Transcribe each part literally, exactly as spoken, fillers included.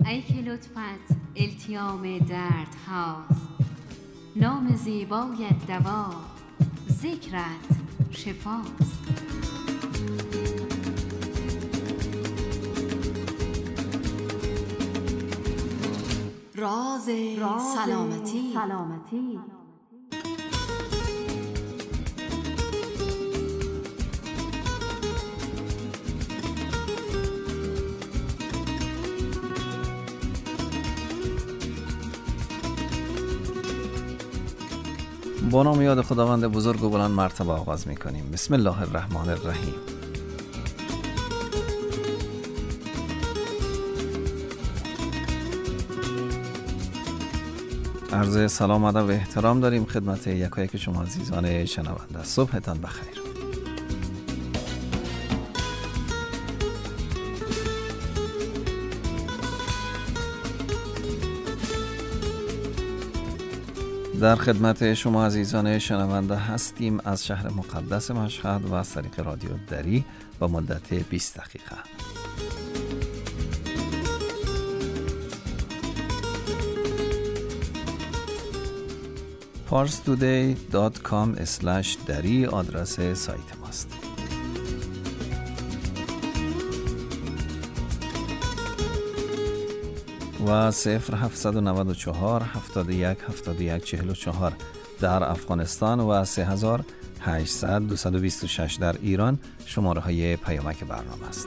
ای که لطفت التیام درد هاست، نام زیبایت دوا، ذکرت شفاست. راز سلامتی, سلامتی. با نام یاد خداوند بزرگ و بلند مرتبه آغاز می کنیم. بسم الله الرحمن الرحیم. عرض سلام ادب و احترام داریم خدمت یکایک شما عزیزان شنونده. صبحتان بخیر. در خدمت شما عزیزان شنونده هستیم از شهر مقدس مشهد و از طریق رادیو دری با مدت بیست دقیقه. پارس تودی دات کام اسلش دری آدرس سایت ماست. و صفر هفتصد و نود و چهار هفتاد و یک هفتاد و یک چهل و چهار در افغانستان و سه هزار و هشتصد دویست و بیست و شش در ایران شماره های پیامک برنامه است.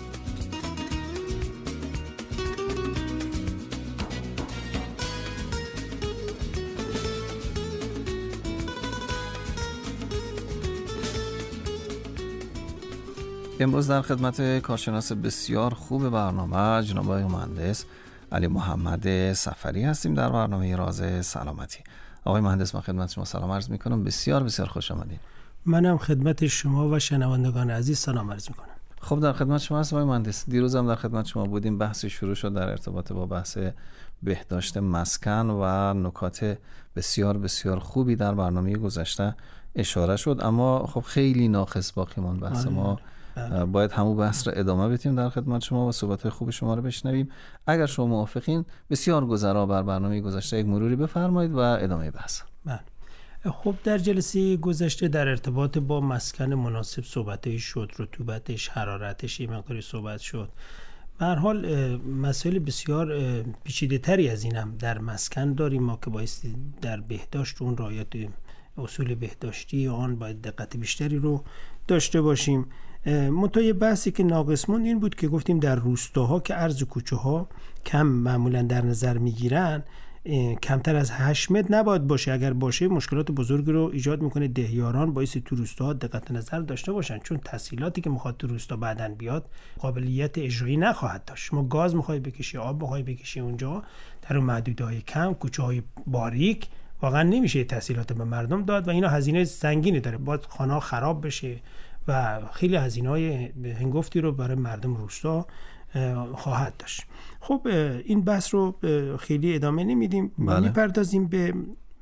امروز در خدمت کارشناس بسیار خوب برنامه جناب آقای مهندس علی محمد سفری هستیم در برنامه راز سلامتی. آقای مهندس، من خدمت شما سلام عرض میکنم. بسیار بسیار خوش آمدید. منم خدمت شما و شنوندگان عزیز سلام عرض میکنم. خب در خدمت شما هستم آقای مهندس. دیروز هم در خدمت شما بودیم، بحثی شروع شد در ارتباط با بحث بهداشت مسکن و نکات بسیار بسیار خوبی در برنامه گذشته اشاره شد، اما خب خیلی ناقص باقی ماند بحث ما. باید همون بحث رو ادامه بدیم در خدمت شما و صحبت‌های خوب شما رو بشنویم. اگر شما موافقین بسیار گذرا بر برنامه گذشته یک مروری بفرمایید و ادامه بحث. بله. خب در جلسه گذشته در ارتباط با مسکن مناسب صحبت‌هایی شد، رطوبتش، حرارتش یه مقداری صحبت شد. به هر حال مسائل بسیار پیچیده‌تری از این هم در مسکن داریم ما که بایستی در بهداشت اون رعایت اصول بهداشتی آن باید دقت بیشتری رو داشته باشیم. منتها بحثی که ناقص موند این بود که گفتیم در روستاها که عرض کوچه ها کم معمولا در نظر میگیرن، کمتر از هشت متر نباید باشه. اگر باشه مشکلات بزرگی رو ایجاد میکنه. دهیاران باعث تو روستاها دقت نظر داشته باشن، چون تسهیلاتی که میخواد تو روستا بعدن بیاد قابلیت اجرایی نخواهد داشت. شما گاز میخوای بکشی، آب میخوای بکشی اونجا در اون محدودهای کم، کوچه های باریک، واقعا نمیشه تسهیلات به مردم داد و اینا هزینه سنگینی داره. باید خانه‌ها خراب بشه و خیلی هزینه‌های هنگفتی رو برای مردم روستا خواهد داشت. خب این بحث رو خیلی ادامه نمیدیم. بله. میپردازیم به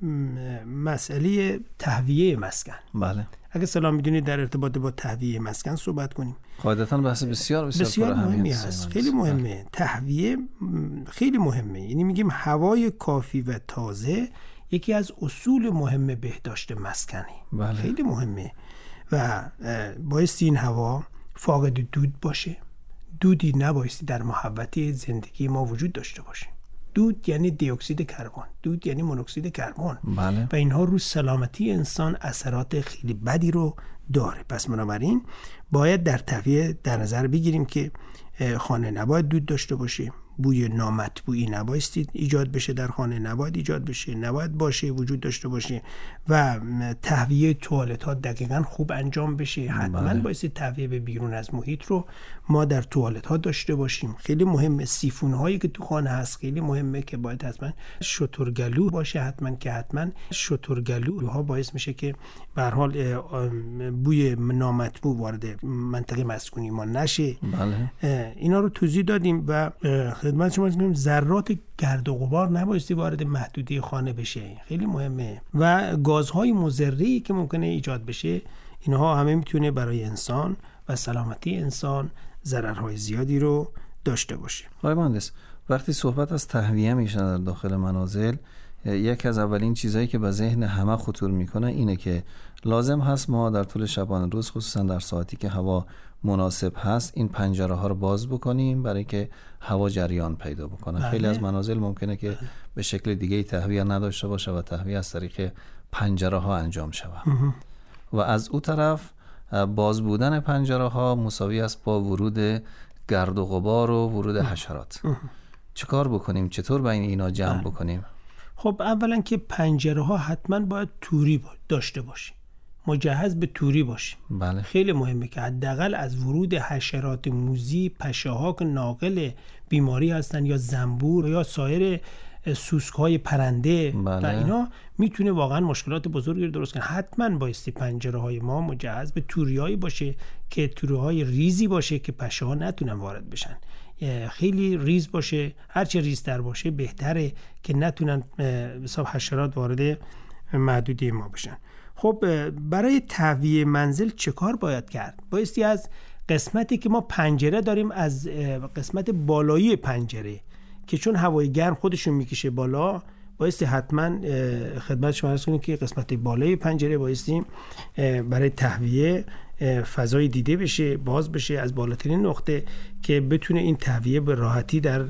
مسئله تهویه مسکن. بله. اگه سلام میدونید در ارتباط با تهویه مسکن صحبت کنیم. قاعدتاً بحث بسیار بسیار, بسیار مهمی هست. خیلی مهمه. تهویه خیلی مهمه. یعنی میگیم هوای کافی و تازه یکی از اصول مهم بهداشت مسکنی. بله. خیلی مهمه و بایستی این هوا فاقد دود باشه. دودی نبایستی در محوطه زندگی ما وجود داشته باشه. دود یعنی دی اکسید کربن، دود یعنی مونوکسید کربن. بله. و اینها رو سلامتی انسان اثرات خیلی بدی رو داره. پس بنابراین باید در تهویه در نظر بگیریم که خانه نباید دود داشته باشه، بوی نامطبوعی نبایستی ایجاد بشه در خانه، نباید ایجاد بشه، نباید باشه، وجود داشته باشه و تهویه توالت ها دقیقاً خوب انجام بشه. حتما بله. بایستی تهویه به بیرون از محیط رو ما در توالت ها داشته باشیم. خیلی مهمه. سیفون هایی که تو خانه هست خیلی مهمه که باید حتما شترگلو باشه، حتما که حتما شترگلو ها باعث میشه که به هر حال بوی نامطبوع وارد منطقه مسکونی ما نشه. بله. اینا رو توضیح دادیم و خدمت شما میگم ذرات گرد و غبار نبایستی وارد محدوده خانه بشه. خیلی مهمه. و گازهای مضری که ممکنه ایجاد بشه، اینها همه میتونه برای انسان و سلامتی انسان ضررهای زیادی رو داشته باشه. آقای مهندس، وقتی صحبت از تهویه میشه در داخل منازل، یکی از اولین چیزهایی که به ذهن همه خطور میکنه اینه که لازم هست ما در طول شبانه روز، خصوصا در ساعتی که هوا مناسب هست، این پنجره ها رو باز بکنیم برای که هوا جریان پیدا بکنه. بله. خیلی از منازل ممکنه که به شکل دیگه تهویه نداشته باشه و تهویه از طریق پنجره ها انجام شود و از اون طرف باز بودن پنجره ها مساوی است با ورود گرد و غبار و ورود حشرات. چیکار بکنیم؟ چطور بین اینا جمع بله. بکنیم؟ خب اولا که پنجره ها حتما باید توری داشته باشیم، مجهز به توری باشیم. بله. خیلی مهمه که حداقل از ورود حشرات موذی، پشه‌ها که ناقل بیماری هستن یا زنبور یا سایر سوسک‌های پرنده بله. و اینا میتونه واقعا مشکلات بزرگی رو درست کنه. حتما بایستی پنجره‌های ما مجهز به توریایی باشه که توری‌های ریزی باشه که پشه‌ها نتونن وارد بشن. خیلی ریز باشه، هرچه ریزتر باشه بهتره که نتونن حساب حشرات وارد محدودی ما بشن. خب برای تهویه منزل چه کار باید کرد؟ بایستی از قسمتی که ما پنجره داریم، از قسمت بالایی پنجره که چون هوای گرم خودشون میکشه بالا، بایستی حتما خدمت شما عرض کنیم که قسمت بالای پنجره بایستی برای تهویه فضای دیده بشه، باز بشه از بالاترین نقطه که بتونه این تهویه به راحتی در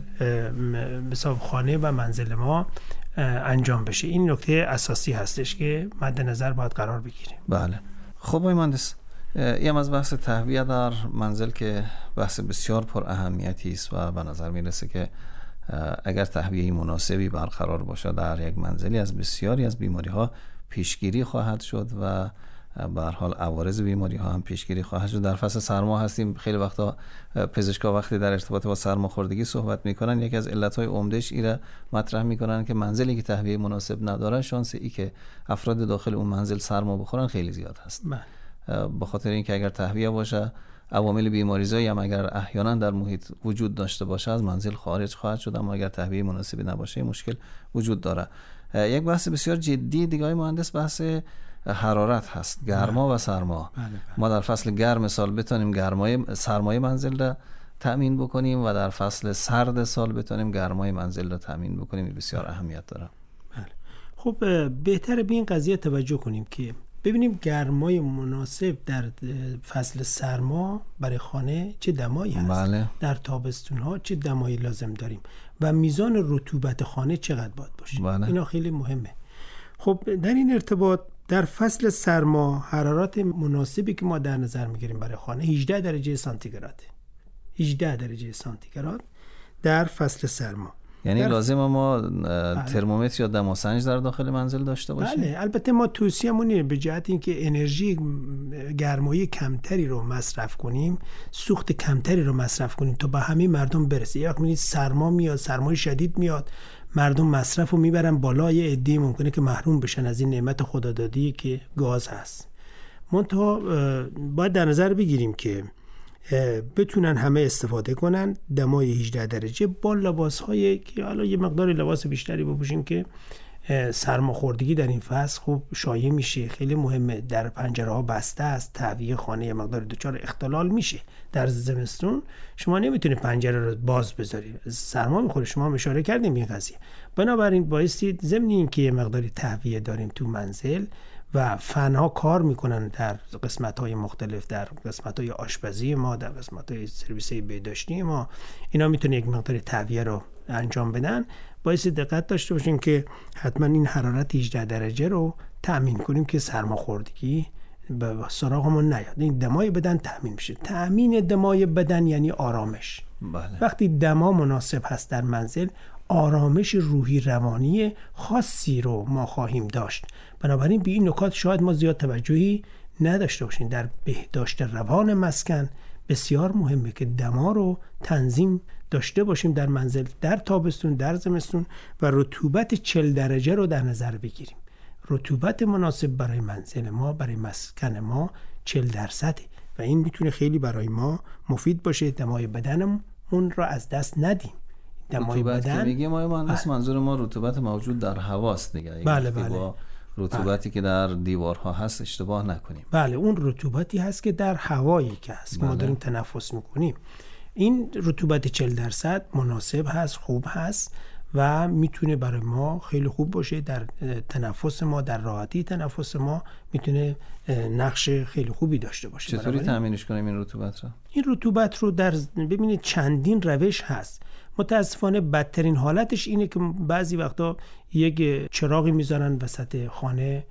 مثلا خانه و منزل ما انجام بشه. این نکته اساسی هستش که مد نظر باید قرار بگیریم. بله. خب آقای مهندس، این از بحث تهویه در منزل که بحث بسیار پر اهمیتی است و به نظر میرسه که اگر تهویه مناسبی برقرار باشه در یک منزلی از بسیاری از بیماری ها پیشگیری خواهد شد و به هر حال عوارض بیماری ها هم پیشگیری خواهد شد. در فصل سرما هستیم، خیلی وقتا پزشکا وقتی در ارتباط با سرماخوردگی صحبت میکنن، یکی از علتهای عمدهش ایره مطرح میکنن که منزلی که تهویه مناسب نداره، شانس ای که افراد داخل اون منزل سرما بخورن خیلی زیاد هست. به خاطر اینکه اگر تهویه باشه، عوامل بیماریزایی هم اگر احیانا در محیط وجود داشته باشه از منزل خارج خواهد شد، اما اگر تهویه مناسبی نباشه مشکل وجود داره. یک بحث بسیار جدی دیگه های مهندس بحث حرارت هست، گرما و سرما. بله بله. ما در فصل گرم سال بتونیم گرمای سرمای منزل را تأمین بکنیم و در فصل سرد سال بتونیم گرمای منزل را تأمین بکنیم. این بسیار اهمیت داره. بله. خب بهتره به این قضیه توجه کنیم که ببینیم گرمای مناسب در فصل سرما برای خانه چه دمایی هست. بله. در تابستون ها چه دمایی لازم داریم و میزان رطوبت خانه چقدر باید باشه. بله. اینا خیلی مهمه. خب در این ارتباط در فصل سرما حرارت مناسبی که ما در نظر میگیریم برای خانه هجده درجه سانتیگراد. هجده درجه سانتیگراد در فصل سرما. یعنی لازم ما ترمومتر یا دماسنج در داخل منزل داشته باشیم؟ بله. البته ما توصیه‌مون اینه به جهت اینکه انرژی گرمایی کمتری رو مصرف کنیم، سوخت کمتری رو مصرف کنیم تا به همه مردم برسه. یا وقتی سرما میاد، سرمای شدید میاد، مردم مصرف رو میبرن بالا، یه عده ممکنه که محروم بشن از این نعمت خدادادی که گاز هست. منتها باید در نظر بگیریم که بتونن همه استفاده کنن. دمای هجده درجه با لباس‌هایی که حالا یه مقدار لباس بیشتری بپوشیم که سرماخوردگی در این فصل خوب شایع میشه. خیلی مهمه. در پنجره ها بسته است، تهویه خانه یه مقدار دچار اختلال میشه. در زمستون شما نمیتونید پنجره رو باز بذارید، سرما میخوره. شما هم اشاره کردیم این قضیه. بنابراین بایستی ضمن این که یه مقداری تهویه داریم تو منزل و فنها کار میکنن در قسمت‌های مختلف، در قسمت‌های آشپزی ما، در قسمت‌های سرویس بهداشتی ما، اینا میتونه یک مقدار تهویه رو انجام بدن. باعث دقت داشته باشیم که حتما این حرارت هجده درجه رو تأمین کنیم که سرماخوردگی به سراغمون نیاد. این دمای بدن تأمین میشه. تأمین دمای بدن یعنی آرامش. بله. وقتی دما مناسب هست در منزل، آرامش روحی روانی خاصی رو ما خواهیم داشت. بنابراین به این نکات شاید ما زیاد توجهی نداشته باشیم. در بهداشت روان مسکن بسیار مهمه که دما رو تنظیم داشته باشیم در منزل، در تابستون، در زمستون، و رطوبت چهل درجه رو در نظر بگیریم. رطوبت مناسب برای منزل ما، برای مسکن ما چهل درصده و این میتونه خیلی برای ما مفید باشه. دمای بدنمون رو از دست ندیم. دمای بدن که میگیم ما مهندس، منظور ما رطوبت موجود در هواست دیگه. بله بله. رطوبتی بله. که در دیوارها هست اشتباه نکنیم. بله، اون رطوبتی هست که در هوایی که هست بله. ما داریم تنفس میکنیم. این رطوبت چهل درصد مناسب هست، خوب هست و میتونه برای ما خیلی خوب باشه در تنفس ما، در راحتی تنفس ما میتونه نقش خیلی خوبی داشته باشه. چطوری تامینش کنیم این رطوبت رو؟ این رطوبت رو در ببینید چندین روش هست. متاسفانه بدترین حالتش اینه که بعضی وقتا یک چراغی میذارن وسط خانه،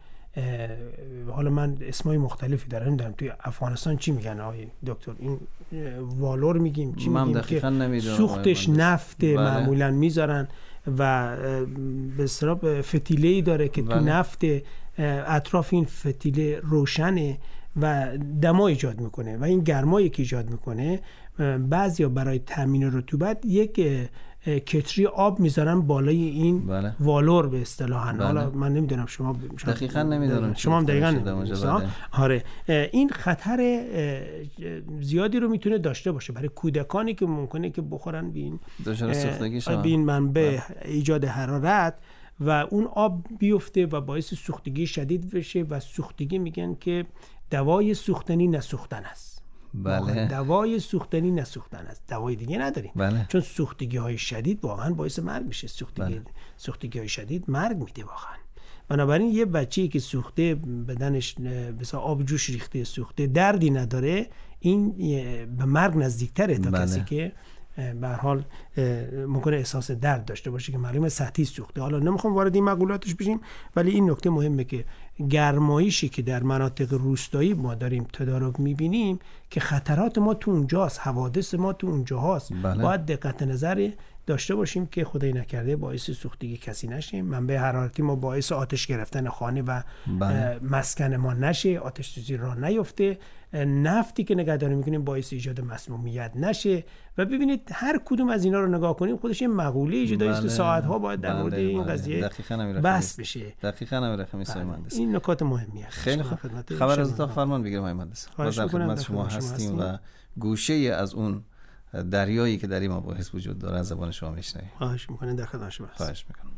حالا من اسمای مختلفی دارم نمیدونم توی افغانستان چی میگن آقای دکتر، این والور میگیم چی میگیم که سوختش نفت بله. معمولا میذارن و به اصطلاح فتیله‌ای داره که بله. تو نفت اطراف این فتیله روشنه و دما ایجاد میکنه و این گرمایی که ایجاد میکنه بعضیا برای تامین رطوبت یک کتری آب میذارن بالای این بله. والور به اصطلاح. بله. حالا من نمیدونم شما دقیقاً نمیدونم شما هم دقیقاً نمیدونید. آره این خطر زیادی رو میتونه داشته باشه برای کودکانی که ممکنه که بخورن به این به این منبع ایجاد حرارت و اون آب بیفته و باعث سوختگی شدید بشه و سوختگی میگن که دوای سوختنی نسوختن است. بله. دوای سوختنی نسوختن است، دوای دیگه نداریم. بله. چون سوختگی های شدید واقعا باعث مرگ میشه. سوختگی بله. سوختگی های شدید مرگ میده واقعا. بنابراین یه بچه‌ای که سوخته بدنش مثلا آب جوش ریخته سوخته دردی نداره، این به مرگ نزدیکتره تا بله. کسی که به هر حال ممکنه احساس درد داشته باشه که معلومه سطحی سوخته. حالا نمیخوام وارد این مقولاتش بشیم، ولی این نکته مهمه که گرمایشی که در مناطق روستایی ما داریم تدارک میبینیم که خطرات ما تو اونجاست، حوادث ما تو اونجاست. بله. باید دقت نظر داشته باشیم که خدای نکرده باعث سوختگی کسی نشیم، منبع حرارتی ما باعث آتش گرفتن خانه و بله. مسکن ما نشه، آتش سوزی راه نیفته، نفتی که نگهداری میکنیم باعث ایجاد مسمومیت نشه. و ببینید هر کدوم از اینا رو نگاه کنیم خودش یه مقوله ایجاد است که ساعت‌ها باید در مورد این قضیه بحث بشه. دقیقاً امیر خمیس مهندس. این نکات مهمی است. خیلی خوب. خبر از اتاق فرمان بگیرم مهندس. ما در خدمت شما هستیم و گوشه از اون دریایی که در این مباحث وجود داره از زبان شما میشنویم. خواهش می‌کنم در خدمت شما هستم. خواهش می‌کنم.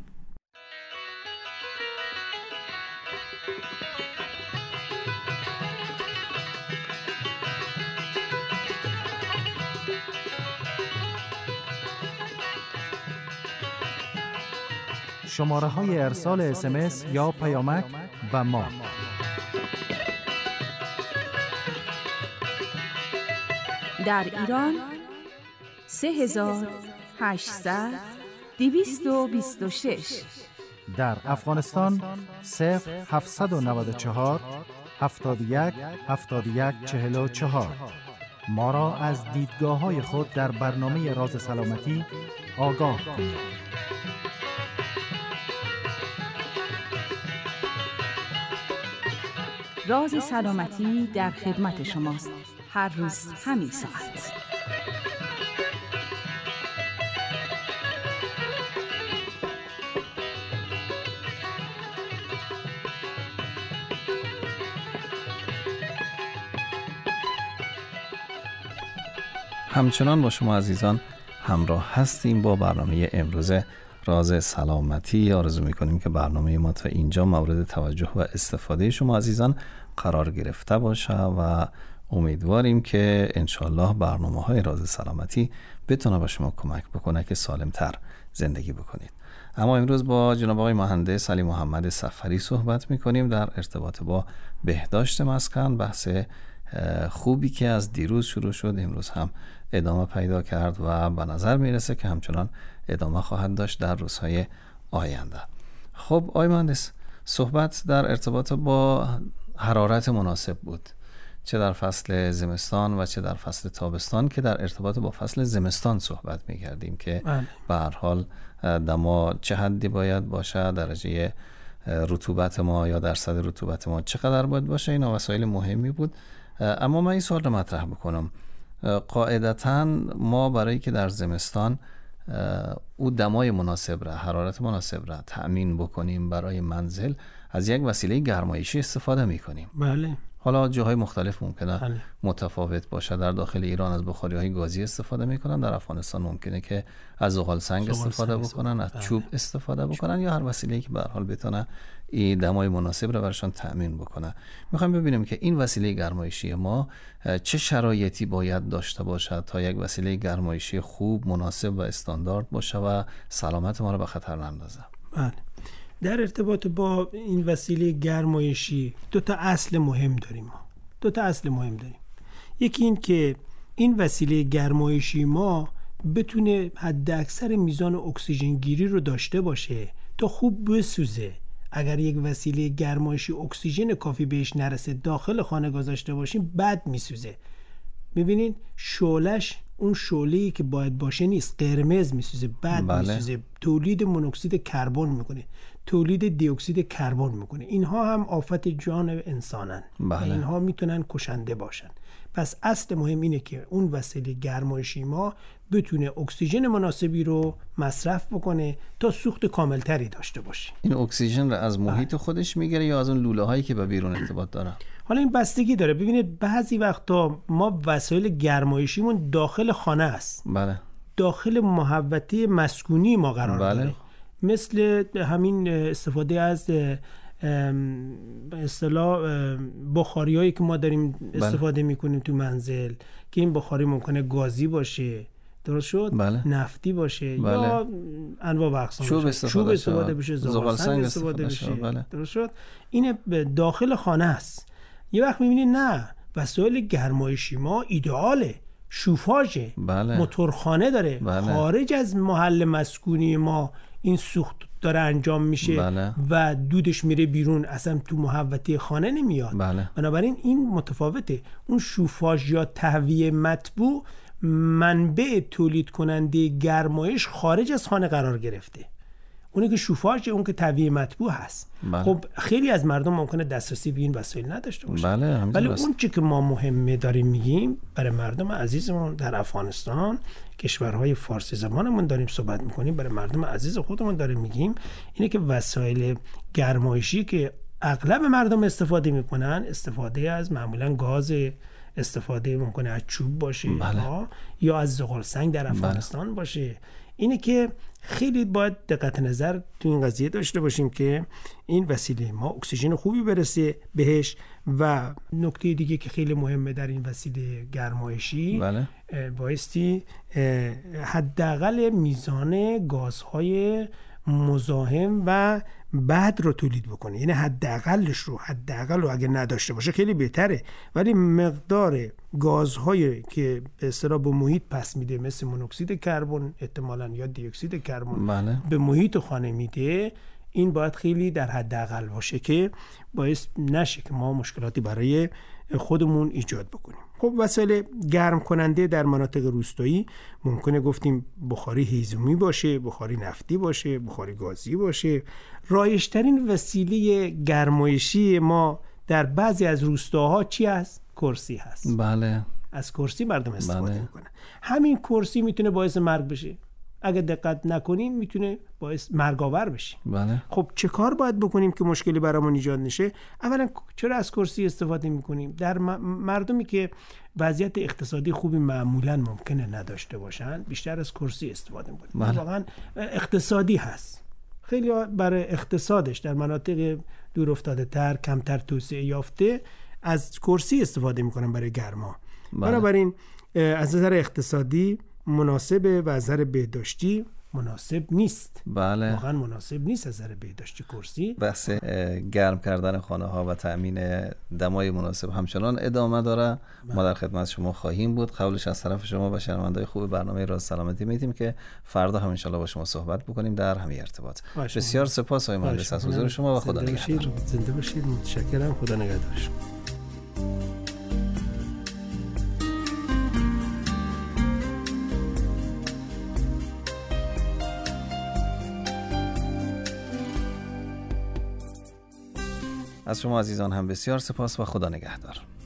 شماره های ارسال اس ام اس یا پیامک به ما در ایران سه هزار و هشتصد دویست و بیست و شش، در افغانستان صفر هفتصد و نود و چهار هفتاد و یک هفتاد و یک چهل و چهار. ما را از دیدگاه های خود در برنامه راز سلامتی آگاه کنید. راز سلامتی در خدمت شماست، هر روز همین ساعت. همچنان با شما عزیزان همراه هستیم با برنامه امروز راز سلامتی. آرزو میکنیم که برنامه ما تا اینجا مورد توجه و استفاده شما عزیزان قرار گرفته باشه و امیدواریم که انشالله برنامه های راز سلامتی بتونه به شما کمک بکنه که سالمتر زندگی بکنید. اما امروز با جناب آقای مهندس علی محمد سفری صحبت میکنیم در ارتباط با بهداشت مسکن. بحث خوبی که از دیروز شروع شد امروز هم ادامه پیدا کرد و به نظر میرسه که همچنان ادامه خواهد داشت در روزهای آینده. خب آقای مهندس، صحبت در ارتباط با حرارت مناسب بود، چه در فصل زمستان و چه در فصل تابستان، که در ارتباط با فصل زمستان صحبت می‌کردیم که به هر حال دما چه حدی باید باشه، درجه رطوبت ما یا درصد رطوبت ما چقدر باید باشه. اینا وسایل مهمی بود. اما من این سوال رو مطرح بکنم، قاعدتاً ما برای که در زمستان او دمای مناسب را، حرارت مناسب را تأمین بکنیم برای منزل، از یک وسیله گرمایشی استفاده می‌کنیم. بله. حالا جاهای مختلف ممکنه بله. متفاوت باشه. در داخل ایران از بخاری‌های گازی استفاده می‌کنن، در افغانستان ممکنه که از زغال سنگ استفاده بکنن، از چوب استفاده بکنن یا هر وسیله‌ای که به هر حال بتونه این دمای مناسب رو برشان تأمین بکنه. میخوایم ببینیم که این وسیله گرمایشی ما چه شرایطی باید داشته باشد تا یک وسیله گرمایشی خوب، مناسب و استاندارد باشه و سلامت ما رو به خطر نندازه. بله. در ارتباط با این وسیله گرمایشی دو تا اصل مهم داریم ما. دو تا اصل مهم داریم. یکی این که این وسیله گرمایشی ما بتونه حد اکثر میزان اکسیژن گیری رو داشته باشه تا خوب بسوزه. اگر یک وسیله گرمایشی اکسیژن کافی بهش نرسه داخل خانه گذاشته باشیم بد میسوزه. ببینید شعله‌اش اون شعله‌ای که باید باشه نیست، قرمز میسوزه، بد بله. میسوزه، تولید مونوکسید کربن میکنه، تولید دی اکسید کربن میکنه. اینها هم آفت جان انسانن. بله. اینها میتونن کشنده باشن. پس اصل مهم اینه که اون وسیله گرمایشی ما بتونه اکسیژن مناسبی رو مصرف بکنه تا سوخت کاملتری داشته باشه. این اکسیژن رو از محیط خودش میگیره یا از اون لوله هایی که به بیرون ارتباط داره؟ حالا این بستگی داره. ببینید بعضی وقتا ما وسایل گرمایشیمون داخل خانه است. بله. داخل محوطه مسکونی ما قرار بله. داره. مثل همین استفاده از به اصطلاح بخاریایی که ما داریم استفاده بله. میکنیم تو منزل که این بخاری ممکنه گازی باشه، درست شد؟ بله. نفتی باشه بله. یا انواع و اقسام چوب استفاده, استفاده بشه، زغال سنگ استفاده بشه، بله. درست شد؟ این داخل خانه است. یه وقت میبینی نه وسایل گرمایشی ما ایدئاله، شوفاژه، بله. موتورخانه داره، بله. خارج از محل مسکونی ما این سوخت داره انجام میشه بله. و دودش میره بیرون، اصلا تو محوطه خانه نمیاد. بله. بنابراین این متفاوته. اون شوفاژ یا تهویه مطبوع منبع تولید کننده گرمایش خارج از خانه قرار گرفته. اونی که شوفاژ، اون که تهویه مطبوع هست. بله. خب خیلی از مردم ممکنه دسترسی به این وسایل نداشته باشن. بله. ولی اون چی که ما مهمه داریم میگیم برای مردم عزیزمون در افغانستان، کشورهای فارسی زبانمون داریم صحبت میکنیم، برای مردم عزیز خودمون داریم میگیم اینه که وسایل گرمایشی که اغلب مردم استفاده میکنن، استفاده از معمولا گاز، استفاده ممکنه از چوب باشه بله. یا از زغال سنگ در افغانستان بله. باشه. اینه که خیلی باید دقت نظر تو این قضیه داشته باشیم که این وسیله ما اکسیژن خوبی برسه بهش. و نکته دیگه که خیلی مهمه در این وسیله گرمایشی بله. بایستی حداقل میزان گازهای مزاحم و بد رو تولید بکنه. یعنی حداقلش رو حداقل رو اگه نداشته باشه خیلی بهتره، ولی مقدار گازهایی که به اصطلاح به محیط پس میده مثل مونوکسید کربن احتمالاً یا دی اکسید کربن بله. به محیط خانه میده، این باید خیلی در حداقل باشه که باعث نشه که ما مشکلاتی برای خودمون ایجاد بکنیم. خب وسایل گرم کننده در مناطق روستایی ممکنه گفتیم بخاری هیزومی باشه، بخاری نفتی باشه، بخاری گازی باشه. رایج‌ترین وسیله گرمایشی ما در بعضی از روستاها چی است؟ کرسی هست. بله. از کرسی مردم استفاده بله. میکنن. همین کرسی میتونه باعث مرگ بشه. اگه دقت نکنیم میتونه باعث مرگاور بشه. بله. خب چه کار باید بکنیم که مشکلی برامون ایجاد نشه؟ اولا چرا از کرسی استفاده میکنیم؟ در مردمی که وضعیت اقتصادی خوبی معمولا ممکنه نداشته باشن بیشتر از کرسی استفاده میکنیم. بله. واقعا اقتصادی هست. خیلی برای اقتصادش در مناطق دور افتاده تر، کمتر توسعه یافته از کرسی استفاده میکنن برای گرما. بله. بنابراین از نظر اقتصادی مناسبه و از نظر بهداشتی مناسب نیست. بله. واقعا مناسب نیست از نظر بهداشتی کرسی. بحث گرم کردن خانه ها و تأمین دمای مناسب همچنان ادامه داره. بله. ما در خدمت شما خواهیم بود. قبلش از طرف شما و شنونده‌های خوب برنامه راز سلامتی می‌دیم که فردا هم ان شاءالله با شما صحبت بکنیم در همین ارتباط. بسیار سپاس آقای مهندس از حضور شما و خدا نگهدار. زنده باشید. متشکرم. خدا نگهدار. از شما عزیزان هم بسیار سپاس و خدا نگهدار.